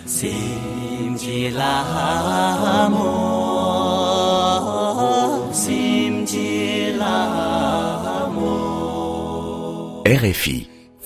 RFI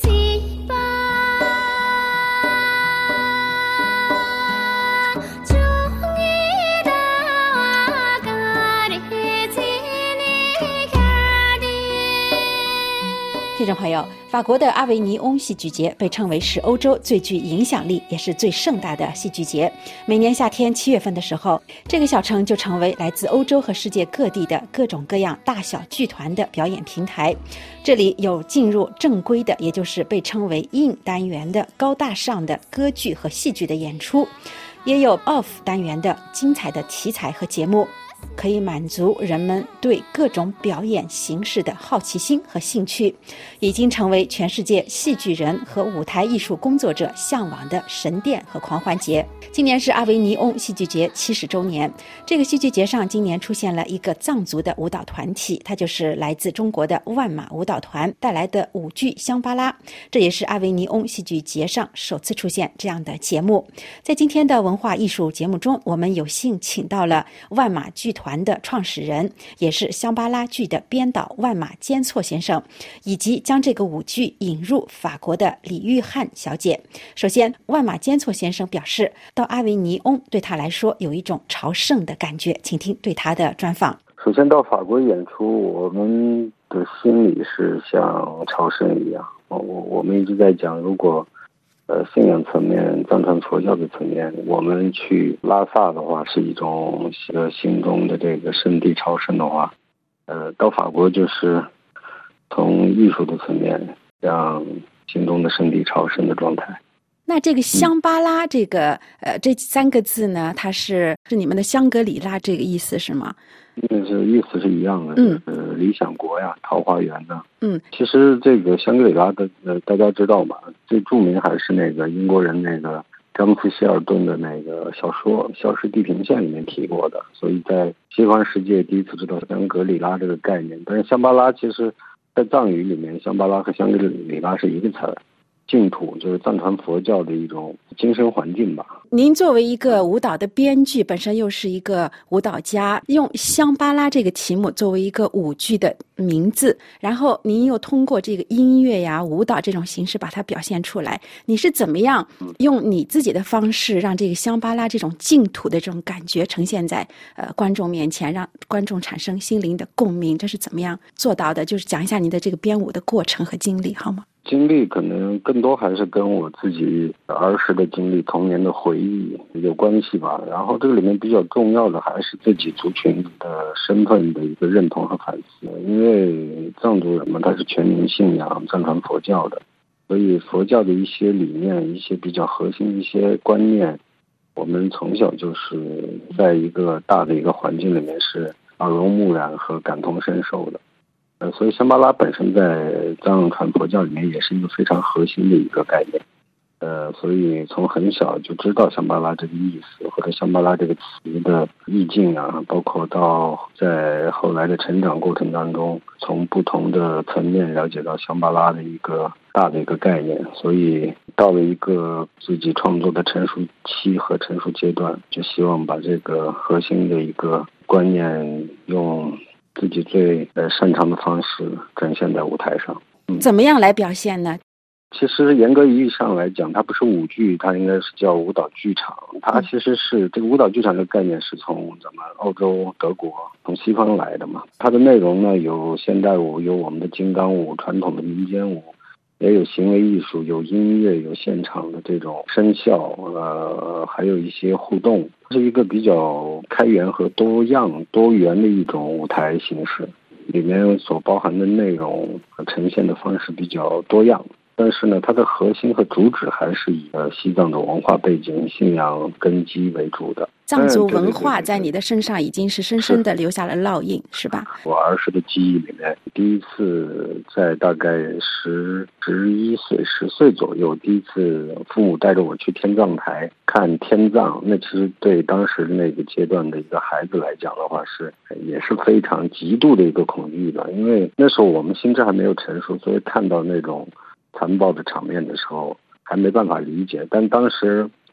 听众朋友，法国的阿维尼翁戏剧节被称为是欧洲最具影响力也是最盛大的戏剧节。每年夏天7月份的时候，这个小城就成为来自欧洲和世界各地的各种各样大小剧团的表演平台。这里有进入正规的，也就是被称为硬单元的高大上的歌剧和戏剧的演出，也有 off 单元的精彩的题材和节目，可以满足人们对各种表演形式的好奇心和兴趣，已经成为全世界戏剧人和舞台艺术工作者向往的神殿和狂欢节。今年是阿维尼翁戏剧节70周年，这个戏剧节上今年出现了一个藏族的舞蹈团体，它就是来自中国的万马舞蹈团带来的舞剧香巴拉，这也是阿维尼翁戏剧节上首次出现这样的节目。在今天的文化艺术节目中，我们有幸请到了万马剧团的创始人，也是香巴拉剧的编导万马坚措先生，以及将这个舞剧引入法国的李玉汉小姐。首先，万马坚措先生表示，到阿维尼翁对他来说有一种朝圣的感觉，请听对他的专访。 首先到法国演出，我们的心里是像朝圣一样。我们一直在讲，如果信仰层面、藏传佛教的层面，我们去拉萨的话是一种心中的这个圣地朝圣的话，到法国就是从艺术的层面让心中的圣地朝圣的状态。 那这个香巴拉这个这3个字呢，它是你们的香格里拉这个意思是吗？ 是意思是一样的，就是理想国呀，桃花源呐。其实这个香格里拉的大家知道嘛，最著名还是那个英国人那个詹姆斯希尔顿的那个小说《消失地平线》里面提过的，所以在西方世界第一次知道香格里拉这个概念。但是香巴拉其实在藏语里面，香巴拉和香格里拉是一个词儿。净土就是藏传佛教的一种精神环境吧。 您作为一个舞蹈的编剧，本身又是一个舞蹈家，用香巴拉这个题目作为一个舞剧的名字，然后您又通过这个音乐呀、舞蹈这种形式把它表现出来，你是怎么样用你自己的方式让这个香巴拉这种净土的这种感觉呈现在观众面前，让观众产生心灵的共鸣？这是怎么样做到的？就是讲一下你的这个编舞的过程和经历好吗？ 经历可能更多还是跟我自己儿时的经历、童年的回忆有关系吧。然后这个里面比较重要的还是自己族群的身份的一个认同和反思。因为藏族人嘛，他是全民信仰藏传佛教的，所以佛教的一些理念、一些比较核心的一些观念，我们从小就是在一个大的一个环境里面是耳濡目染和感同身受的。所以香巴拉本身在藏传佛教里面也是一个非常核心的一个概念。所以从很小就知道香巴拉这个意思，或者香巴拉这个词的意境啊，包括到在后来的成长过程当中，从不同的层面了解到香巴拉的一个大的一个概念。所以到了一个自己创作的成熟期和成熟阶段，就希望把这个核心的一个观念用自己最擅长的方式展现在舞台上。 怎么样来表现呢？ 其实严格意义上来讲，它不是舞剧，它应该是叫舞蹈剧场。它其实是这个舞蹈剧场这个概念是从咱们欧洲、德国从西方来的嘛。它的内容呢，有现代舞，有我们的金刚舞、传统的民间舞，也有行为艺术，有音乐，有现场的这种声效，还有一些互动，是一个比较开源和多样多元的一种舞台形式，里面所包含的内容和呈现的方式比较多样。但是呢，它的核心和主旨还是以西藏的文化背景、信仰根基为主的。 藏族文化在你的身上已经是深深的留下了烙印，是吧？ 我儿时的记忆里面，第一次在大概11岁、10岁左右，第一次父母带着我去天葬台看天葬，那其实对当时那个阶段的一个孩子来讲的话，也是非常极度的一个恐惧的，因为那时候我们心智还没有成熟，所以看到那种残暴的场面的时候还没办法理解。但当时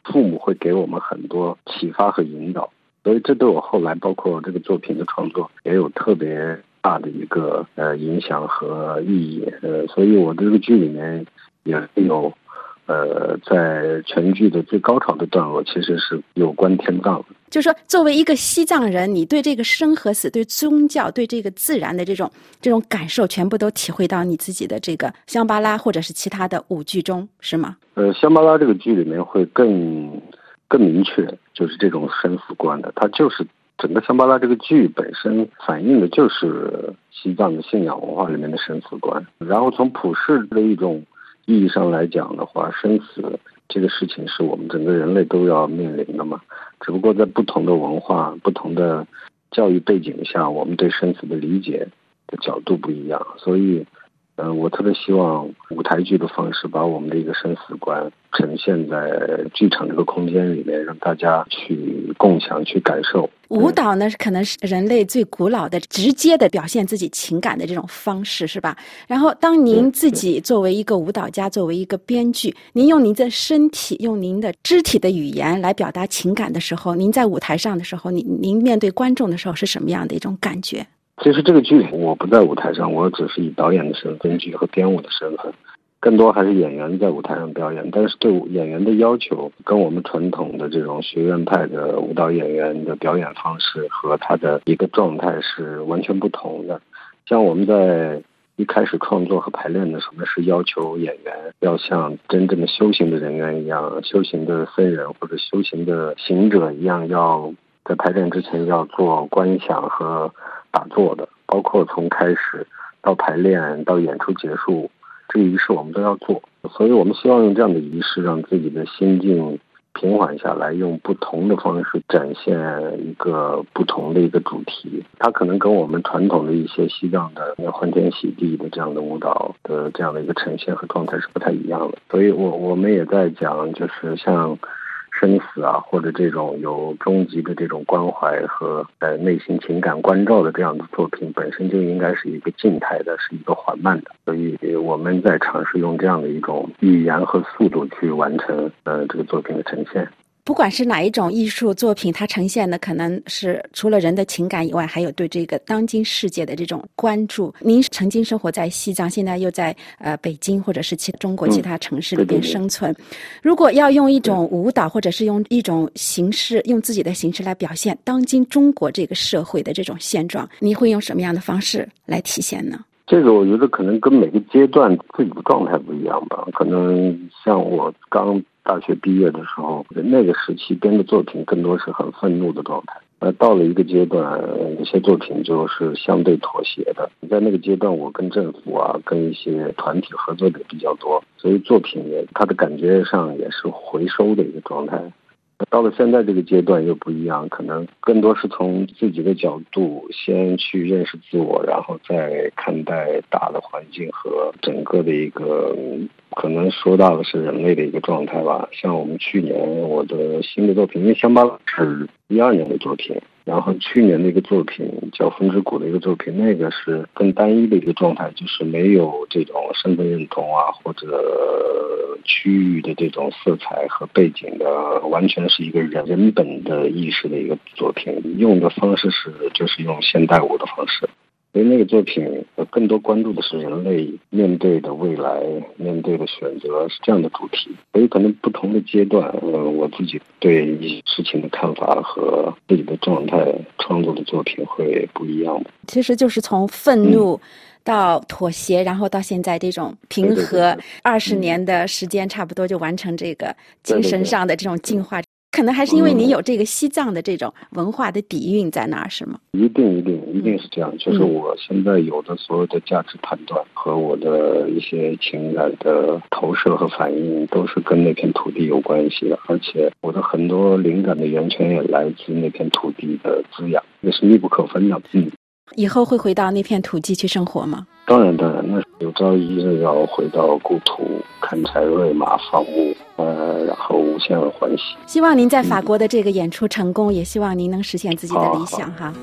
父母会给我们很多启发和引导，所以这对我后来包括这个作品的创作也有特别大的一个影响和意义。所以我这个剧里面也有在全剧的最高潮的段落其实是有关天葬的。 就是说作为一个西藏人，你对这个生和死，对宗教，对这个自然的这种感受全部都体会到你自己的这个香巴拉或者是其他的舞剧中，是吗？ 香巴拉这个剧里面会更明确，就是这种生死观的，它就是整个香巴拉这个剧本身反映的就是西藏的信仰文化里面的生死观。然后从普世的一种意义上来讲的话，生死这个事情是我们整个人类都要面临的嘛，只不过在不同的文化、不同的教育背景下，我们对生死的理解的角度不一样。所以我特别希望舞台剧的方式把我们的一个生死观呈现在剧场这个空间里面，让大家去共享、去感受。 舞蹈呢，可能是人类最古老的、直接的表现自己情感的这种方式，是吧？然后，当您自己作为一个舞蹈家、作为一个编剧，您用您的身体、用您的肢体的语言来表达情感的时候，您在舞台上的时候，您面对观众的时候是什么样的一种感觉？ 其实这个剧我不在舞台上，我只是以导演的身份、编剧和编舞的身份，更多还是演员在舞台上表演。但是对演员的要求跟我们传统的这种学院派的舞蹈演员的表演方式和他的一个状态是完全不同的。像我们在一开始创作和排练的时候，是要求演员要像真正的修行的人员一样，修行的僧人或者修行的行者一样，要在排练之前要做观想和打坐的，包括从开始到排练到演出结束，这个仪式我们都要做。所以我们希望用这样的仪式让自己的心境平缓下来，用不同的方式展现一个不同的一个主题。它可能跟我们传统的一些西藏的欢天喜地的这样的舞蹈的这样的一个呈现和状态是不太一样的。所以我们也在讲，就是像生死啊，或者这种有终极的这种关怀和内心情感关照的这样的作品，本身就应该是一个静态的，是一个缓慢的。所以我们在尝试用这样的一种语言和速度去完成这个作品的呈现。 不管是哪一种艺术作品，它呈现的可能是除了人的情感以外，还有对这个当今世界的这种关注。您曾经生活在西藏，现在又在北京或者是中国其他城市里边生存。如果要用一种舞蹈或者是用一种形式，用自己的形式来表现当今中国这个社会的这种现状，你会用什么样的方式来体现呢？ 这个我觉得可能跟每个阶段自己的状态不一样吧。可能像我刚大学毕业的时候，那个时期编的作品更多是很愤怒的状态。到了一个阶段，有些作品就是相对妥协的。在那个阶段，我跟政府啊，跟一些团体合作的比较多，所以作品它的感觉上也是回收的一个状态。到了现在这个阶段又不一样，可能更多是从自己的角度先去认识自我，然后再看待大的环境和整个的一个可能说到的是人类的一个状态吧。像我们去年我的新的作品，因为香巴拉是12年的作品，然后去年的一个作品叫《风之谷》的一个作品，那个是更单一的一个状态，就是没有这种身份认同啊或者区域的这种色彩和背景的，完全是一个人本的意识的一个作品，用的方式就是用现代舞的方式。所以那个作品更多关注的是人类面对的未来，面对的选择，是这样的主题。所以可能不同的阶段，我自己对一些事情的看法和自己的状态创作的作品会不一样的。 其实就是从愤怒到妥协，然后到现在这种平和，20年的时间差不多就完成这个精神上的这种进化。可能还是因为你有这个西藏的这种文化的底蕴在那儿，是吗？一定是这样。就是我现在有的所有的价值判断和我的一些情感的投射和反应，都是跟那片土地有关系的。而且我的很多灵感的源泉也来自那片土地的滋养，也是密不可分的。 以后会回到那片土地去生活吗？ 当然，那有朝一日要回到故土，砍柴喂马放牧，然后无限而欢喜。 希望您在法国的这个演出成功，也希望您能实现自己的理想哈。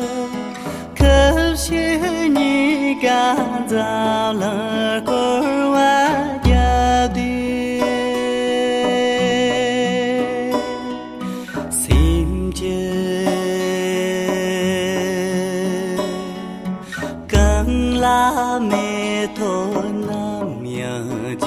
可是你干燥了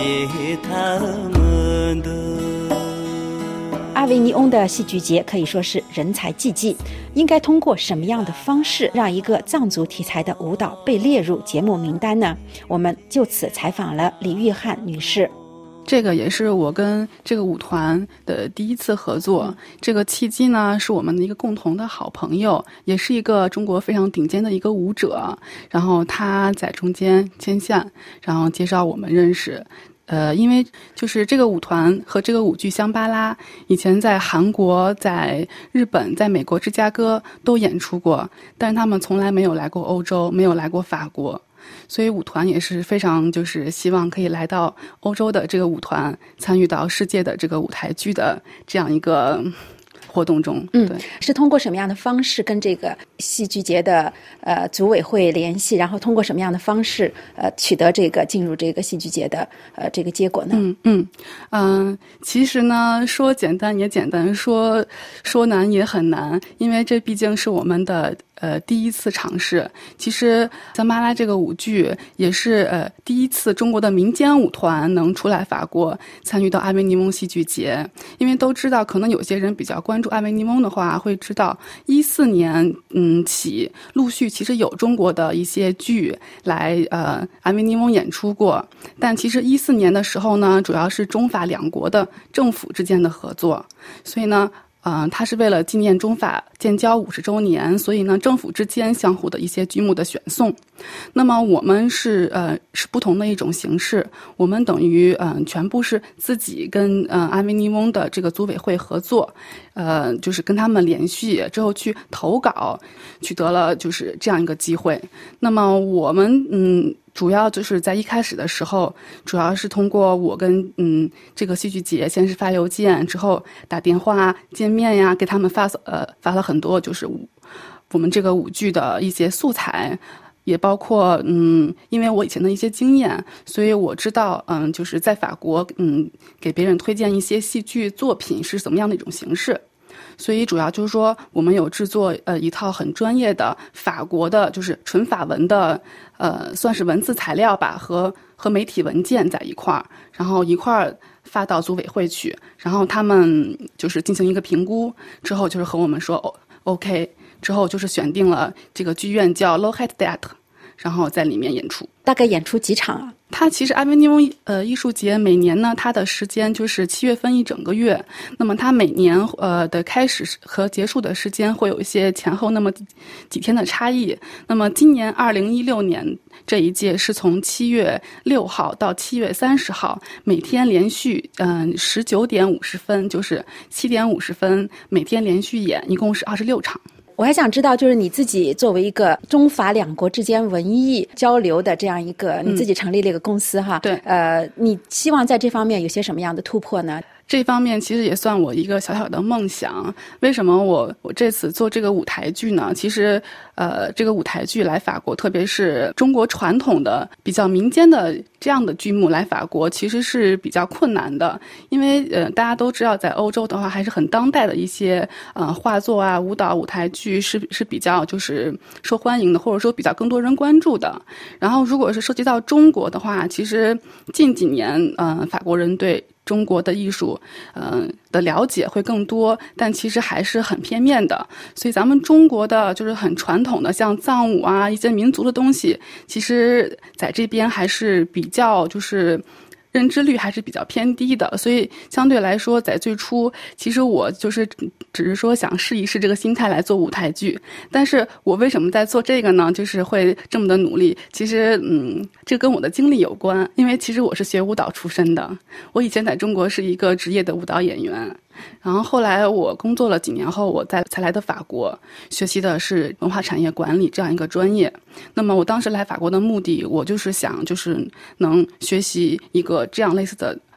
阿维尼翁的戏剧节可以说是人才济济，应该通过什么样的方式让一个藏族题材的舞蹈被列入节目名单呢？我们就此采访了李玉汉女士。 这个也是我跟这个舞团的第一次合作，这个契机呢是我们的一个共同的好朋友，也是一个中国非常顶尖的一个舞者，然后他在中间牵线，然后介绍我们认识。因为就是这个舞团和这个舞剧香巴拉以前在韩国、在日本、在美国芝加哥都演出过，但是他们从来没有来过欧洲，没有来过法国。所以舞团也是非常就是希望可以来到欧洲的这个舞团，参与到世界的这个舞台剧的这样一个活动中。对， 是通过什么样的方式跟这个戏剧节的组委会联系，然后通过什么样的方式取得这个进入这个戏剧节的这个结果呢？ 其实呢，说简单也简单，说难也很难，因为这毕竟是我们的第一次尝试。其实香巴拉这个舞剧也是第一次中国的民间舞团能出来法国参与到阿维尼翁戏剧节。因为都知道，可能有些人比较关注阿维尼翁的话，会知道14年起陆续其实有中国的一些剧来阿维尼翁演出过，但其实14年的时候呢，主要是中法两国的政府之间的合作，所以呢它是为了纪念中法建交50周年，所以呢，政府之间相互的一些剧目的选送。那么我们是不同的一种形式，我们等于全部是自己跟阿维尼翁的这个组委会合作，就是跟他们联系之后去投稿，取得了就是这样一个机会。那么我们主要就是在一开始的时候，主要是通过我跟这个戏剧节先是发邮件，之后打电话见面呀，给他们发了很多就是我们这个舞剧的一些素材，也包括因为我以前的一些经验，所以我知道就是在法国给别人推荐一些戏剧作品是怎么样的一种形式。所以主要就是说，我们有制作一套很专业的法国的，就是纯法文的算是文字材料吧，和媒体文件在一块儿，然后一块儿发到组委会去，然后他们就是进行一个评估之后，就是和我们说OK， 之后就是选定了这个剧院叫 Lohet Theatre， 然后在里面演出。 大概演出几场啊？ 它其实阿维尼翁艺术节每年呢，它的时间就是7月份一整个月。那么它每年的开始和结束的时间会有一些前后那么几天的差异。那么今年2016年这一届是从7月6号到7月30号，每天连续19点50分，就是7点50分，每天连续演，一共是26场。 我还想知道，就是你自己作为一个中法两国之间文艺交流的这样一个，你自己成立了一个公司哈， 对， 你希望在这方面有些什么样的突破呢？ 这方面其实也算我一个小小的梦想。为什么我这次做这个舞台剧呢？其实这个舞台剧来法国，特别是中国传统的比较民间的这样的剧目来法国，其实是比较困难的。因为大家都知道，在欧洲的话还是很当代的一些画作啊、舞蹈、舞台剧是比较就是受欢迎的，或者说比较更多人关注的。然后如果是涉及到中国的话，其实近几年法国人对中国的艺术的了解会更多，但其实还是很片面的。所以咱们中国的就是很传统的像藏舞啊，一些民族的东西，其实在这边还是比较就是认知率还是比较偏低的。所以相对来说，在最初其实我就是只是说想试一试这个心态来做舞台剧。但是我为什么在做这个呢？就是会这么的努力，其实这跟我的经历有关。因为其实我是学舞蹈出身的，我以前在中国是一个职业的舞蹈演员，然后后来我工作了几年后，我才来的法国，学习的是文化产业管理这样一个专业。那么我当时来法国的目的，我就是想就是能学习一个这样类似的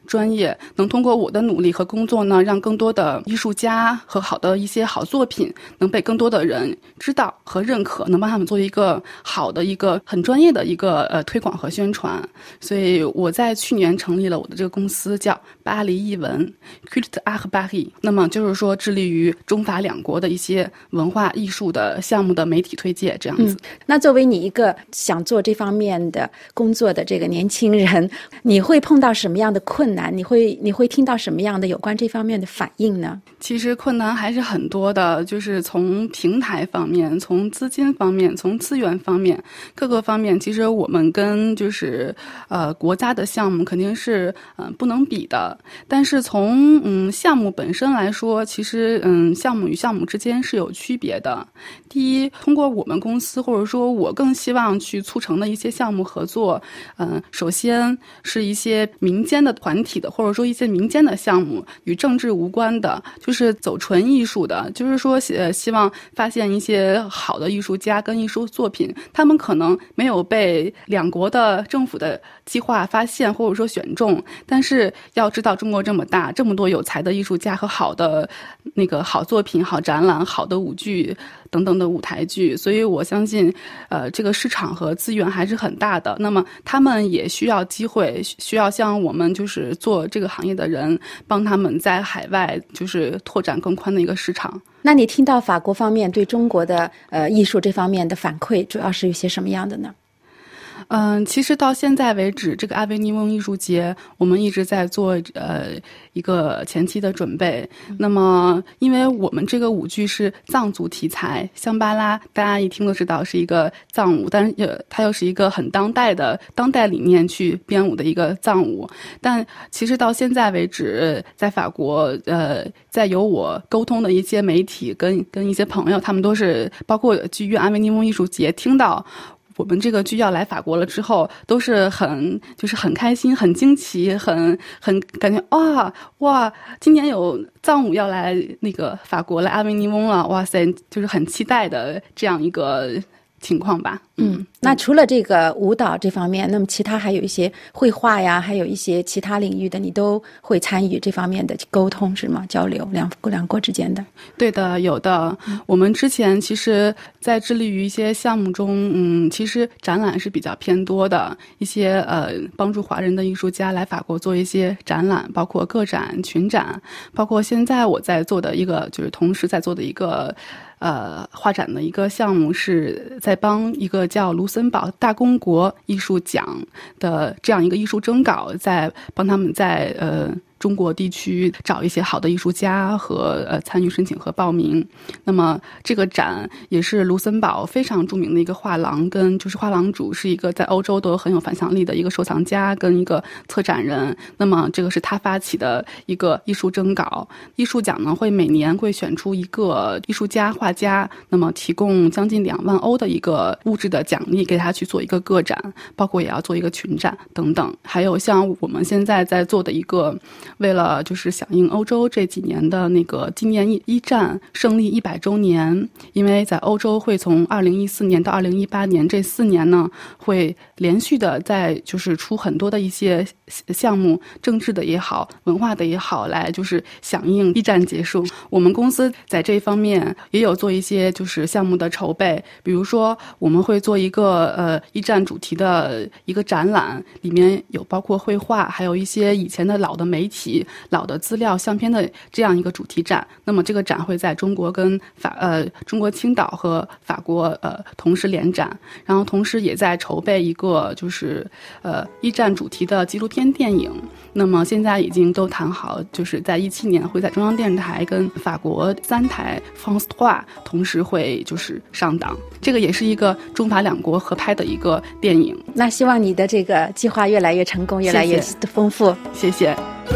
专业，能通过我的努力和工作呢，让更多的艺术家和好的一些好作品能被更多的人知道和认可，能帮他们做一个好的一个很专业的一个推广和宣传。所以我在去年成立了我的这个公司，叫巴黎艺文 Culte Art Paris， 那么就是说致力于中法两国的一些文化艺术的项目的媒体推介这样子。 那作为你一个想做这方面的工作的这个年轻人，你会碰到什么样的困难？你会听到什么样的有关这方面的反应呢？ 其实困难还是很多的，就是从平台方面，从资金方面，从资源方面，各个方面，其实我们跟就是国家的项目肯定是不能比的。但是从项目本身来说，其实项目与项目之间是有区别的。第一，通过我们公司或者说我更希望去促成的一些项目合作，首先是一些民间的团体的，或者说一些民间的项目，与政治无关的，就是走纯艺术的，就是说希望发现一些好的艺术家跟艺术作品，他们可能没有被两国的政府的计划发现或者说选中，但是要知道中国这么大，这么多有才的艺术家和好的那个好作品、好展览、好的舞剧等等的舞台剧，所以我相信这个市场和资源还是很大的。那么他们也需要机会，需要像我们就是做这个行业的人帮他们在海外就是拓展更宽的一个市场。 那你听到法国方面对中国的艺术这方面的反馈主要是有些什么样的呢？ 其实到现在为止，这个阿维尼翁艺术节我们一直在做一个前期的准备。那么因为我们这个舞剧是藏族题材，香巴拉大家一听都知道是一个藏舞，但是它又是一个很当代理念去编舞的一个藏舞。但其实到现在为止，在法国在有我沟通的一些媒体跟一些朋友，他们都是包括剧院阿维尼翁艺术节听到我们这个剧要来法国了之后，都是很开心、很惊奇、很感觉哇，今年有藏舞要来那个法国来阿维尼翁了，哇塞，就是很期待的这样一个情况吧。 那除了这个舞蹈这方面，那么其他还有一些绘画呀，还有一些其他领域的，你都会参与这方面的沟通是吗？交流两国之间的？ 对的，有的。我们之前其实在致力于一些项目中，其实展览是比较偏多的，一些帮助华人的艺术家来法国做一些展览，包括个展、群展，包括现在我在做的一个就是同时在做的一个画展的一个项目，是在帮一个叫卢森堡大公国艺术奖的这样一个艺术征稿，在帮他们在中国地区找一些好的艺术家和参与申请和报名。那么这个展也是卢森堡非常著名的一个画廊，跟就是画廊主是一个在欧洲都很有反响力的一个收藏家跟一个策展人。那么这个是他发起的一个艺术征稿。艺术奖呢会每年会选出一个艺术家画家，那么提供将近2万欧的一个物质的奖励给他去做一个个展，包括也要做一个群展等等。还有像我们现在在做的一个为了就是响应欧洲这几年的那个纪念一战胜利100周年，因为在欧洲会从2014年到2018年这4年呢，会连续的在就是出很多的一些项目，政治的也好，文化的也好，来就是响应一战结束。我们公司在这一方面也有做一些就是项目的筹备，比如说我们会做一个一战主题的一个展览，里面有包括绘画，还有一些以前的老的媒体、老的资料、相片的这样一个主题展。那么这个展会在中国跟中国青岛和法国同时联展，然后同时也在筹备一个就是一战主题的纪录片电影。那么现在已经都谈好，就是在2017年会在中央电视台跟法国3台 France 3同时会就是上档。这个也是一个中法两国合拍的一个电影。 那希望你的这个计划越来越成功，越来越丰富。 谢谢。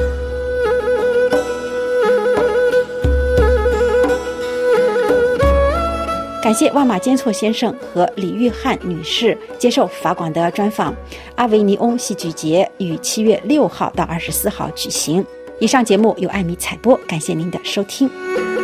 感谢万马坚措先生和李玉汉女士接受法广的专访。阿维尼翁戏剧节于7月6号到24号举行。以上节目由艾米采播，感谢您的收听。